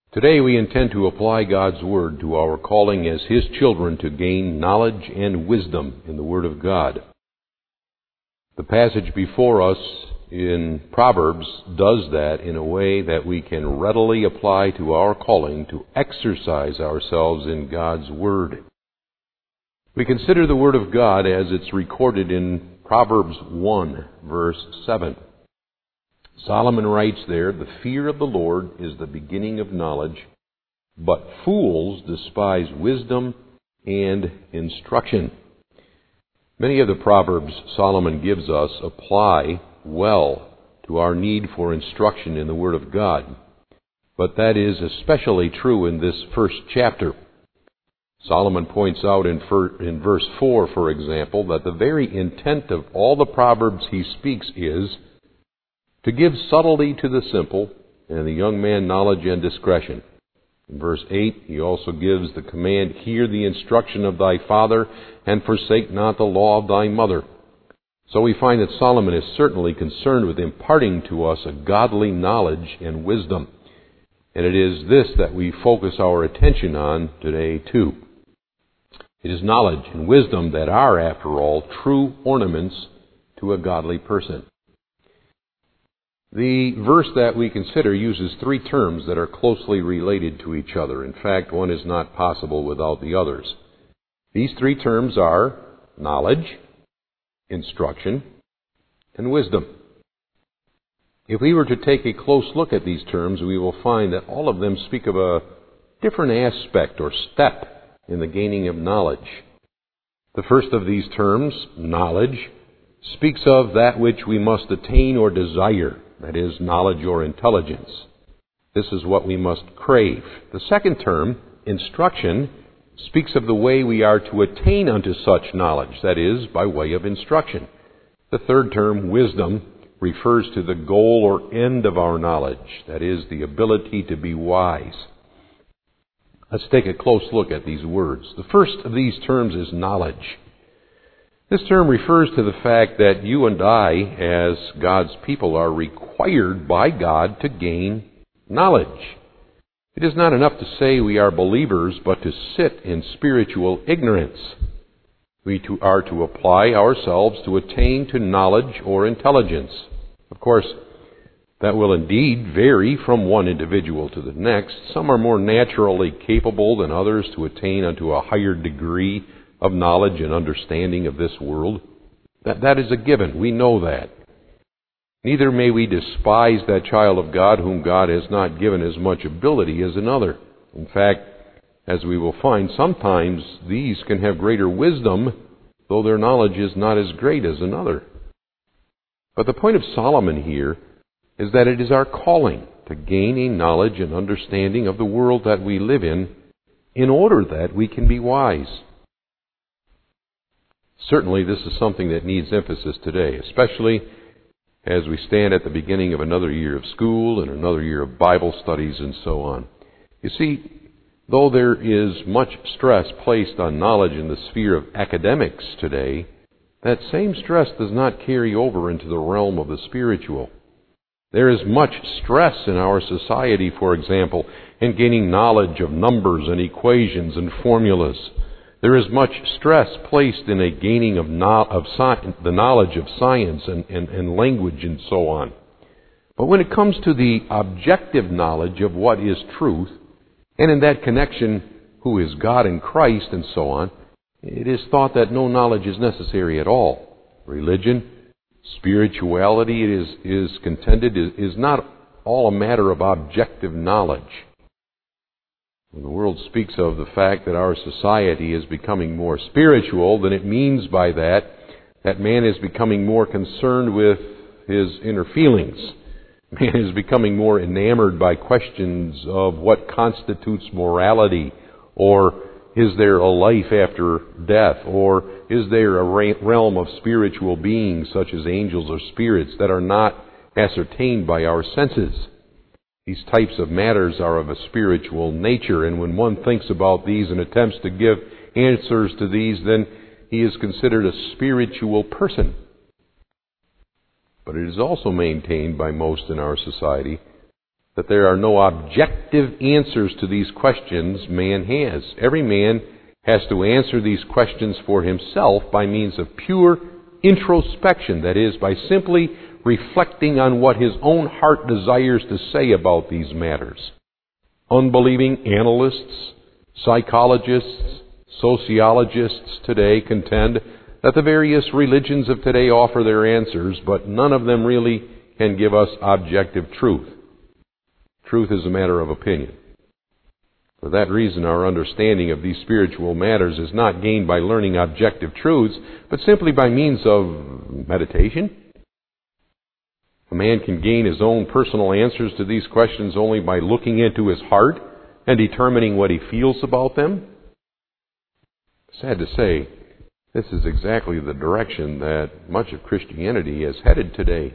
Today we intend to apply God's Word to our calling as His children to gain knowledge and wisdom in the Word of God. The passage before us in Proverbs does that in a way that we can readily apply to our calling to exercise ourselves in God's Word. We consider the Word of God as it's recorded in Proverbs 1, verse 7. Solomon writes there, "The fear of the Lord is the beginning of knowledge, but fools despise wisdom and instruction." Many of the Proverbs Solomon gives us apply well to our need for instruction in the Word of God. But that is especially true in this first chapter. Solomon points out in verse 4, for example, that the very intent of all the Proverbs he speaks is to give subtlety to the simple, and the young man knowledge and discretion. In verse 8, he also gives the command, "Hear the instruction of thy father, and forsake not the law of thy mother." So we find that Solomon is certainly concerned with imparting to us a godly knowledge and wisdom. And it is this that we focus our attention on today too. It is knowledge and wisdom that are, after all, true ornaments to a godly person. The verse that we consider uses three terms that are closely related to each other. In fact, one is not possible without the others. These three terms are knowledge, instruction, and wisdom. If we were to take a close look at these terms, we will find that all of them speak of a different aspect or step in the gaining of knowledge. The first of these terms, knowledge, speaks of that which we must attain or desire. That is, knowledge or intelligence. This is what we must crave. The second term, instruction, speaks of the way we are to attain unto such knowledge, that is, by way of instruction. The third term, wisdom, refers to the goal or end of our knowledge, that is, the ability to be wise. Let's take a close look at these words. The first of these terms is knowledge. This term refers to the fact that you and I, as God's people, are required by God to gain knowledge. It is not enough to say we are believers, but to sit in spiritual ignorance. We are to apply ourselves to attain to knowledge or intelligence. Of course, that will indeed vary from one individual to the next. Some are more naturally capable than others to attain unto a higher degree of knowledge and understanding of this world. That is a given. We know that. Neither may we despise that child of God whom God has not given as much ability as another. In fact, as we will find, sometimes these can have greater wisdom, though their knowledge is not as great as another. But the point of Solomon here is that it is our calling to gain a knowledge and understanding of the world that we live in order that we can be wise. Certainly, this is something that needs emphasis today, especially as we stand at the beginning of another year of school and another year of Bible studies and so on. You see, though there is much stress placed on knowledge in the sphere of academics today, that same stress does not carry over into the realm of the spiritual. There is much stress in our society, for example, in gaining knowledge of numbers and equations and formulas. There is much stress placed in a gaining of the knowledge of science and language and so on. But when it comes to the objective knowledge of what is truth, and in that connection, who is God and Christ and so on, it is thought that no knowledge is necessary at all. Religion, spirituality, it is contended, is not all a matter of objective knowledge. When the world speaks of the fact that our society is becoming more spiritual, then it means by that man is becoming more concerned with his inner feelings. Man is becoming more enamored by questions of what constitutes morality, or is there a life after death, or is there a realm of spiritual beings such as angels or spirits that are not ascertained by our senses. These types of matters are of a spiritual nature, and when one thinks about these and attempts to give answers to these, then he is considered a spiritual person. But it is also maintained by most in our society that there are no objective answers to these questions man has. Every man has to answer these questions for himself by means of pure introspection, that is, by simply reflecting on what his own heart desires to say about these matters. Unbelieving analysts, psychologists, sociologists today contend that the various religions of today offer their answers, but none of them really can give us objective truth. Truth is a matter of opinion. For that reason, our understanding of these spiritual matters is not gained by learning objective truths, but simply by means of meditation. A man can gain his own personal answers to these questions only by looking into his heart and determining what he feels about them. Sad to say, this is exactly the direction that much of Christianity is headed today.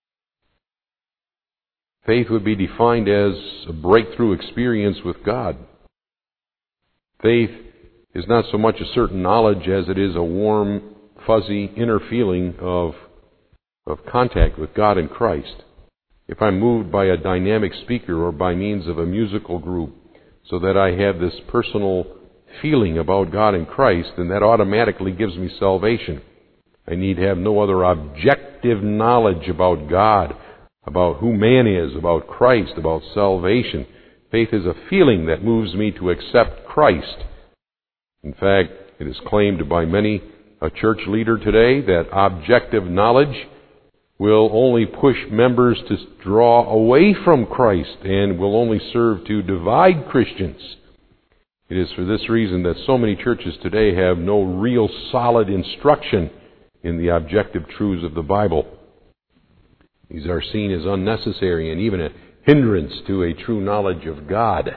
Faith would be defined as a breakthrough experience with God. Faith is not so much a certain knowledge as it is a warm, fuzzy inner feeling of contact with God and Christ. If I'm moved by a dynamic speaker or by means of a musical group so that I have this personal feeling about God and Christ, then that automatically gives me salvation. I need have no other objective knowledge about God, about who man is, about Christ, about salvation. Faith is a feeling that moves me to accept Christ. In fact, it is claimed by many a church leader today that objective knowledge will only push members to draw away from Christ and will only serve to divide Christians. It is for this reason that so many churches today have no real solid instruction in the objective truths of the Bible. These are seen as unnecessary and even a hindrance to a true knowledge of God.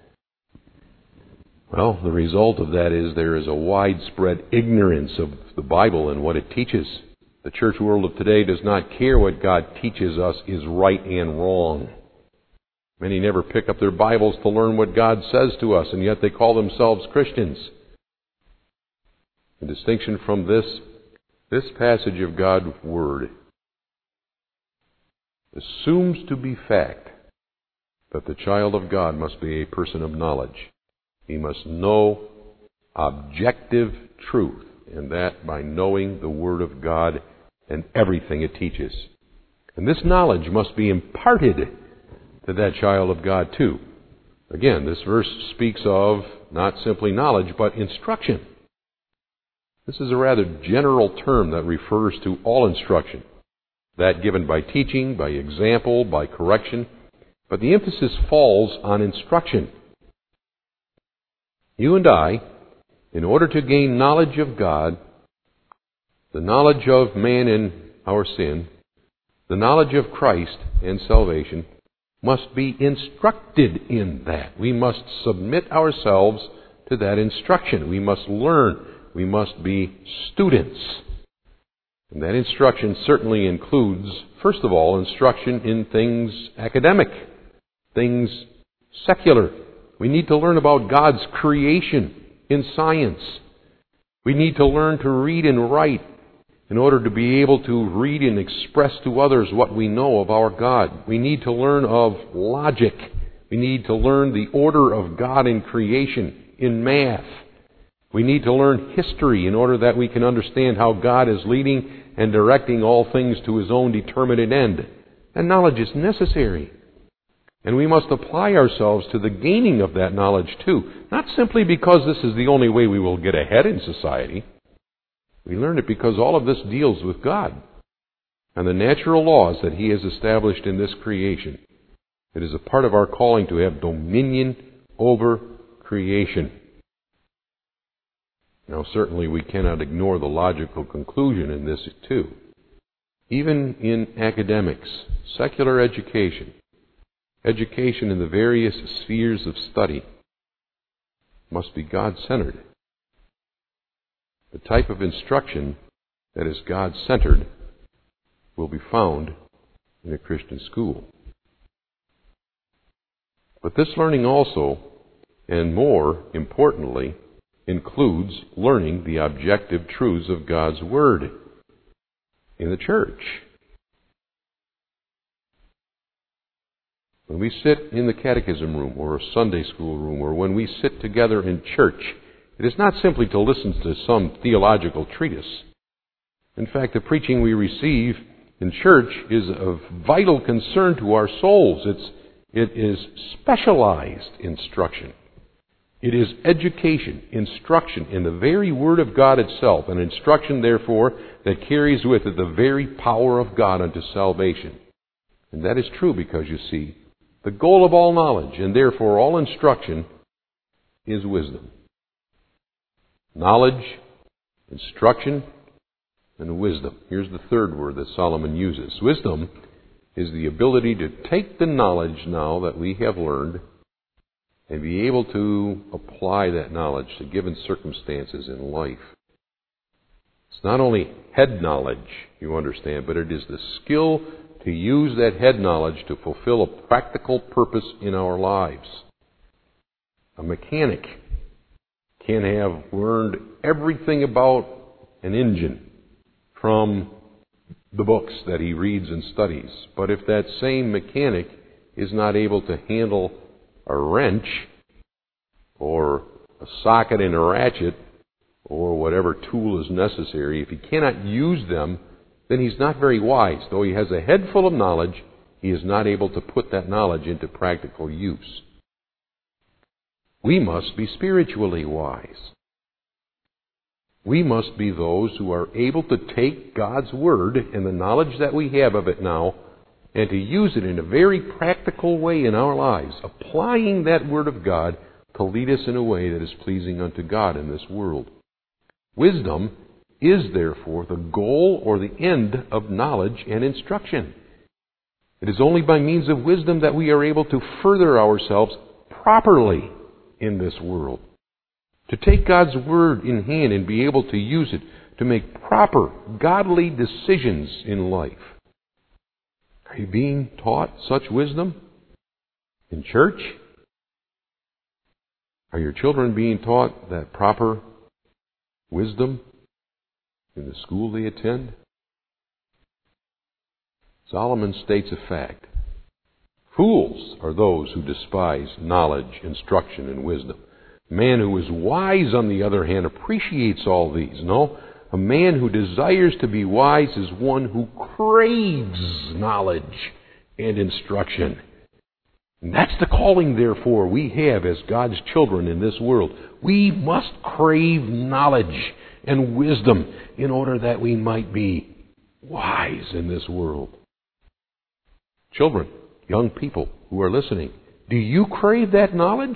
Well, the result of that is there is a widespread ignorance of the Bible and what it teaches. The church world of today does not care what God teaches us is right and wrong. Many never pick up their Bibles to learn what God says to us, and yet they call themselves Christians. In distinction from this passage of God's Word assumes to be fact that the child of God must be a person of knowledge. He must know objective truth, and that by knowing the Word of God and everything it teaches. And this knowledge must be imparted to that child of God too. Again, this verse speaks of not simply knowledge, but instruction. This is a rather general term that refers to all instruction, that given by teaching, by example, by correction, but the emphasis falls on instruction. You and I, in order to gain knowledge of God, the knowledge of man and our sin, the knowledge of Christ and salvation, must be instructed in that. We must submit ourselves to that instruction. We must learn. We must be students. And that instruction certainly includes, first of all, instruction in things academic, things secular. We need to learn about God's creation in science. We need to learn to read and write in order to be able to read and express to others what we know of our God. We need to learn of logic. We need to learn the order of God in creation, in math. We need to learn history in order that we can understand how God is leading and directing all things to His own determinate end. And knowledge is necessary. And we must apply ourselves to the gaining of that knowledge too. Not simply because this is the only way we will get ahead in society. We learn it because all of this deals with God and the natural laws that He has established in this creation. It is a part of our calling to have dominion over creation. Now, certainly we cannot ignore the logical conclusion in this too. Even in academics, secular education in the various spheres of study must be God-centered. The type of instruction that is God-centered will be found in a Christian school. But this learning also, and more importantly, includes learning the objective truths of God's Word in the church. When we sit in the catechism room or a Sunday school room, or when we sit together in church, it is not simply to listen to some theological treatise. In fact, the preaching we receive in church is of vital concern to our souls. It is specialized instruction. It is education, instruction in the very Word of God itself, an instruction, therefore, that carries with it the very power of God unto salvation. And that is true because, you see, the goal of all knowledge, and therefore all instruction, is wisdom. Knowledge, instruction, and wisdom. Here's the third word that Solomon uses. Wisdom is the ability to take the knowledge now that we have learned and be able to apply that knowledge to given circumstances in life. It's not only head knowledge, you understand, but it is the skill to use that head knowledge to fulfill a practical purpose in our lives. A mechanic can have learned everything about an engine from the books that he reads and studies. But if that same mechanic is not able to handle a wrench or a socket and a ratchet or whatever tool is necessary, if he cannot use them, then he's not very wise. Though he has a head full of knowledge, he is not able to put that knowledge into practical use. We must be spiritually wise. We must be those who are able to take God's Word and the knowledge that we have of it now and to use it in a very practical way in our lives, applying that Word of God to lead us in a way that is pleasing unto God in this world. Wisdom is therefore the goal or the end of knowledge and instruction. It is only by means of wisdom that we are able to further ourselves properly in this world. To take God's Word in hand and be able to use it to make proper, godly decisions in life. Are you being taught such wisdom in church? Are your children being taught that proper wisdom in the school they attend? Solomon states a fact. Fools are those who despise knowledge, instruction, and wisdom. A man who is wise, on the other hand, appreciates all these. No, a man who desires to be wise is one who craves knowledge and instruction. And that's the calling, therefore, we have as God's children in this world. We must crave knowledge and wisdom in order that we might be wise in this world. Children, young people who are listening, do you crave that knowledge?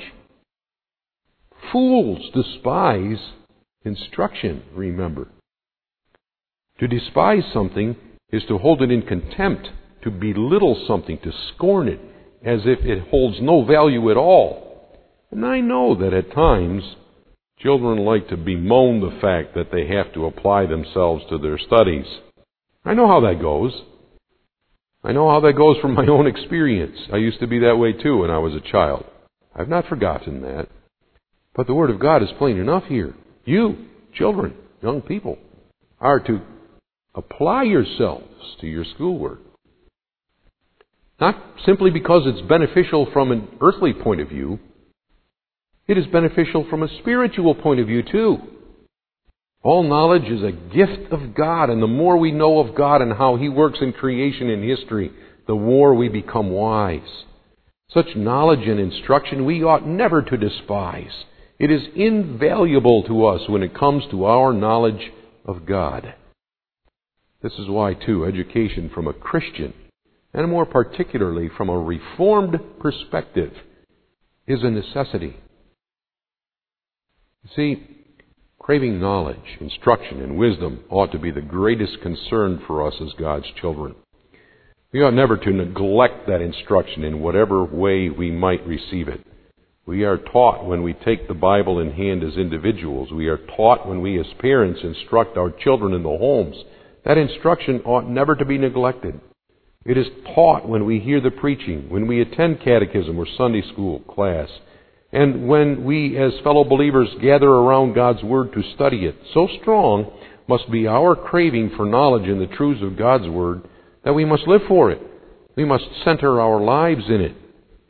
Fools despise instruction, remember. To despise something is to hold it in contempt, to belittle something, to scorn it, as if it holds no value at all. And I know that at times children like to bemoan the fact that they have to apply themselves to their studies. I know how that goes. I know how that goes from my own experience. I used to be that way too when I was a child. I've not forgotten that. But the Word of God is plain enough here. You, children, young people, are to apply yourselves to your schoolwork. Not simply because it's beneficial from an earthly point of view. It is beneficial from a spiritual point of view too. All knowledge is a gift of God, and the more we know of God and how He works in creation and history, the more we become wise. Such knowledge and instruction we ought never to despise. It is invaluable to us when it comes to our knowledge of God. This is why, too, education from a Christian, and more particularly from a Reformed perspective, is a necessity. You see, craving knowledge, instruction, and wisdom ought to be the greatest concern for us as God's children. We ought never to neglect that instruction in whatever way we might receive it. We are taught when we take the Bible in hand as individuals. We are taught when we as parents instruct our children in the homes. That instruction ought never to be neglected. It is taught when we hear the preaching, when we attend catechism or Sunday school class, and when we as fellow believers gather around God's Word to study it. So strong must be our craving for knowledge in the truths of God's Word that we must live for it. We must center our lives in it.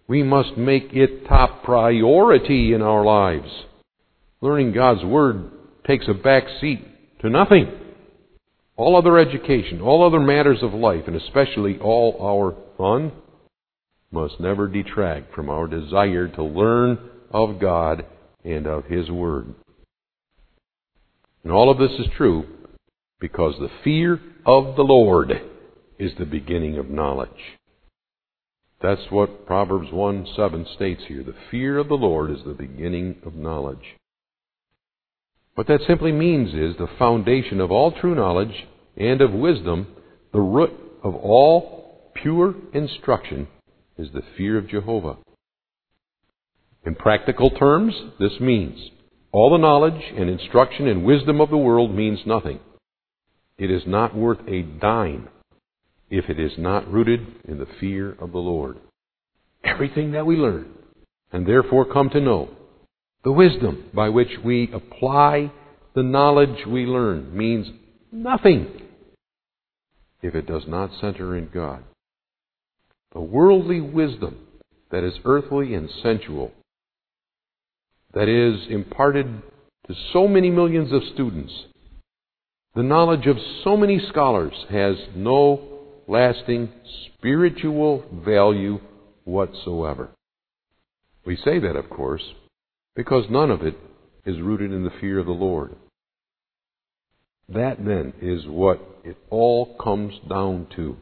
We must make it top priority in our lives. Learning God's Word takes a back seat to nothing. All other education, all other matters of life, and especially all our fun, must never detract from our desire to learn of God and of His Word. And all of this is true because the fear of the Lord is the beginning of knowledge. That's what Proverbs 1:7 states here. The fear of the Lord is the beginning of knowledge. What that simply means is the foundation of all true knowledge and of wisdom, the root of all pure instruction, is the fear of Jehovah. In practical terms, this means all the knowledge and instruction and wisdom of the world means nothing. It is not worth a dime if it is not rooted in the fear of the Lord. Everything that we learn, and therefore come to know, the wisdom by which we apply the knowledge we learn, means nothing if it does not center in God. The worldly wisdom that is earthly and sensual, that is imparted to so many millions of students, the knowledge of so many scholars, has no lasting spiritual value whatsoever. We say that, of course, because none of it is rooted in the fear of the Lord. That, then, is what it all comes down to.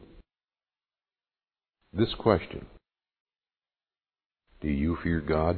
This question: do you fear God?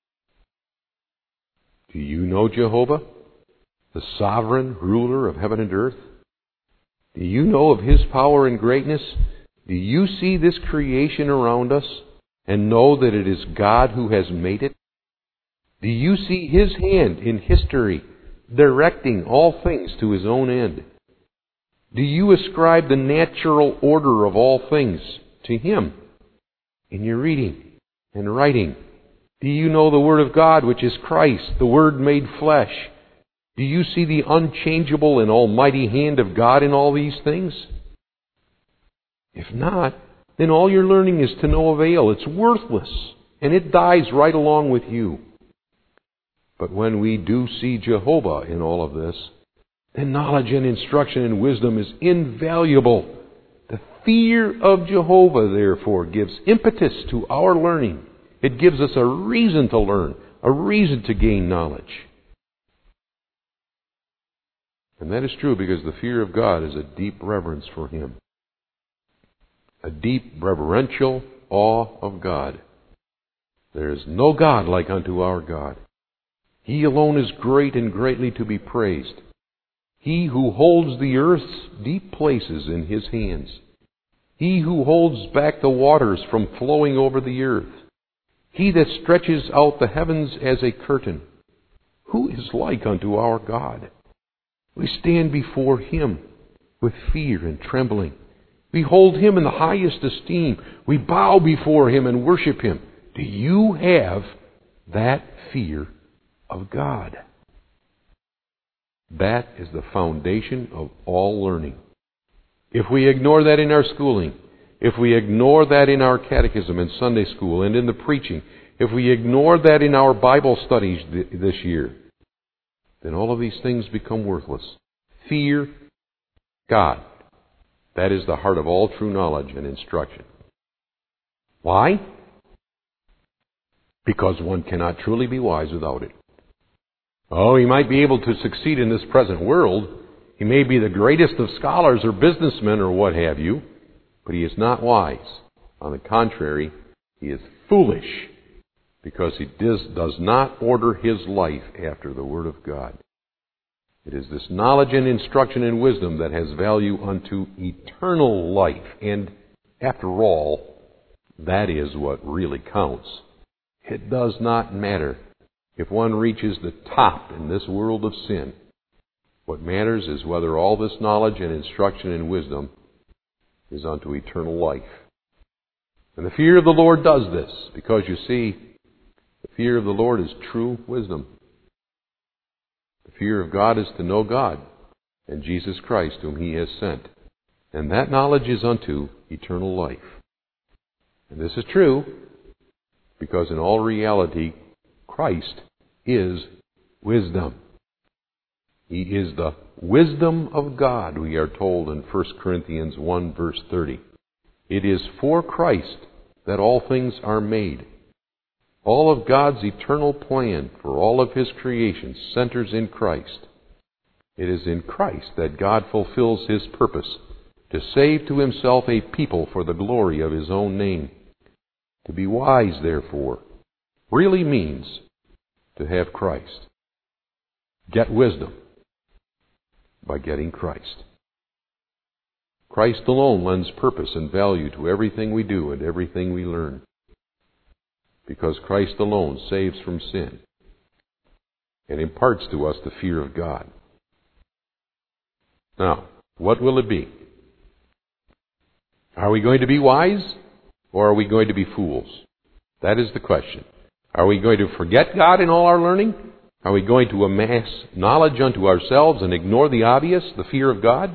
Do you know Jehovah, the sovereign ruler of heaven and earth? Do you know of His power and greatness? Do you see this creation around us and know that it is God who has made it? Do you see His hand in history directing all things to His own end? Do you ascribe the natural order of all things to Him in your reading and writing? Do you know the Word of God, which is Christ, the Word made flesh? Do you see the unchangeable and almighty hand of God in all these things? If not, then all your learning is to no avail. It's worthless, and it dies right along with you. But when we do see Jehovah in all of this, then knowledge and instruction and wisdom is invaluable. The fear of Jehovah, therefore, gives impetus to our learning. It gives us a reason to learn, a reason to gain knowledge. And that is true because the fear of God is a deep reverence for Him. A deep reverential awe of God. There is no God like unto our God. He alone is great and greatly to be praised. He who holds the earth's deep places in His hands. He who holds back the waters from flowing over the earth. He that stretches out the heavens as a curtain. Who is like unto our God? We stand before Him with fear and trembling. We hold Him in the highest esteem. We bow before Him and worship Him. Do you have that fear of God? That is the foundation of all learning. If we ignore that in our schooling, if we ignore that in our catechism and Sunday school and in the preaching, if we ignore that in our Bible studies this year, then all of these things become worthless. Fear God. That is the heart of all true knowledge and instruction. Why? Because one cannot truly be wise without it. Oh, he might be able to succeed in this present world. He may be the greatest of scholars or businessmen or what have you, but he is not wise. On the contrary, he is foolish because he does not order his life after the Word of God. It is this knowledge and instruction and wisdom that has value unto eternal life. And after all, that is what really counts. It does not matter if one reaches the top in this world of sin. What matters is whether all this knowledge and instruction and wisdom is unto eternal life. And the fear of the Lord does this, because you see, the fear of the Lord is true wisdom. The fear of God is to know God and Jesus Christ whom He has sent. And that knowledge is unto eternal life. And this is true Because in all reality, Christ is wisdom. He is the wisdom of God, we are told in 1 Corinthians 1, verse 30. It is for Christ that all things are made. All of God's eternal plan for all of His creation centers in Christ. It is in Christ that God fulfills His purpose to save to Himself a people for the glory of His own name. To be wise, therefore, really means to have Christ. Get wisdom by getting Christ. Christ alone lends purpose and value to everything we do and everything we learn. Because Christ alone saves from sin and imparts to us the fear of God. Now, what will it be? Are we going to be wise, or are we going to be fools? That is the question. Are we going to forget God in all our learning? Are we going to amass knowledge unto ourselves and ignore the obvious, the fear of God?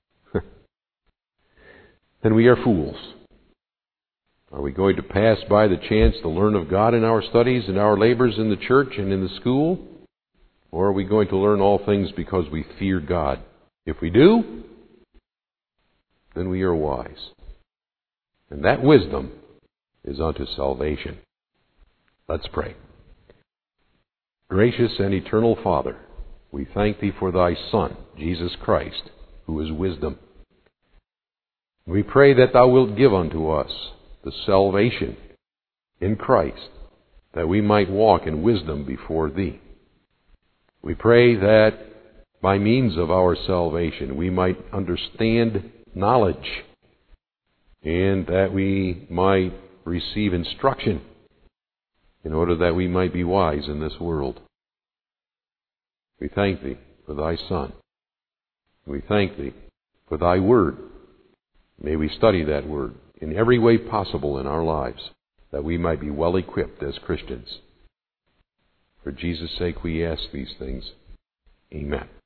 Then we are fools. Are we going to pass by the chance to learn of God in our studies and our labors in the church and in the school? Or are we going to learn all things because we fear God? If we do, then we are wise. And that wisdom is unto salvation. Let's pray. Gracious and eternal Father, we thank Thee for Thy Son, Jesus Christ, who is wisdom. We pray that Thou wilt give unto us the salvation in Christ, that we might walk in wisdom before Thee. We pray that by means of our salvation we might understand knowledge, and that we might receive instruction in order that we might be wise in this world. We thank Thee for Thy Son. We thank Thee for Thy Word. May we study that Word in every way possible in our lives, that we might be well equipped as Christians. For Jesus' sake we ask these things. Amen.